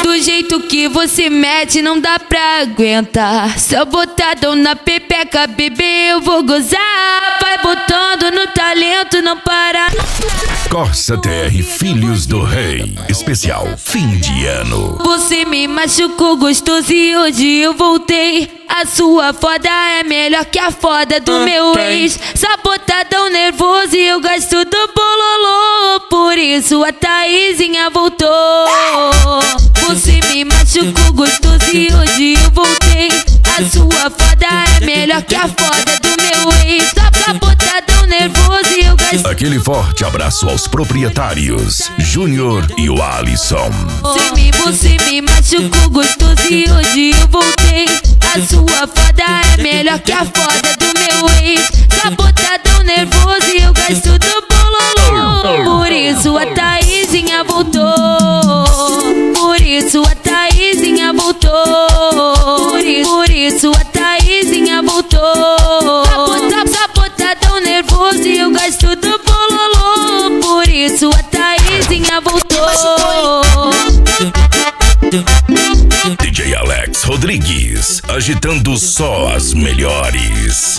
Do jeito que você mete não dá pra aguentar. Só botadão na pepeca, bebê, eu vou gozar. Vai botando no talento, não para. Corsa TR Filhos do Rei, especial fim de ano. Você me machucou gostoso e hoje eu voltei. A sua foda é melhor que a foda do meu ex. Só botadão nervoso e eu gasto do bololô. Por isso a Thaisinha voltou. Você me machucou gostoso e hoje eu voltei. A sua foda é melhor que a foda do meu ex. Só botadão nervoso e eu gasto. Aquele forte abraço aos proprietários, Júnior e o Alisson. Você me machucou gostoso e hoje eu voltei. A sua foda é melhor que a foda do meu ex. Só botadão nervoso e eu gasto do bololô. Por isso a Thaisinha voltou. Por isso a Thaisinha voltou. Por isso a Thaisinha voltou. Só botadão nervoso e eu gasto do bololô. Por isso a Thaisinha voltou. DJ Alex Rodrigues, agitando só as melhores.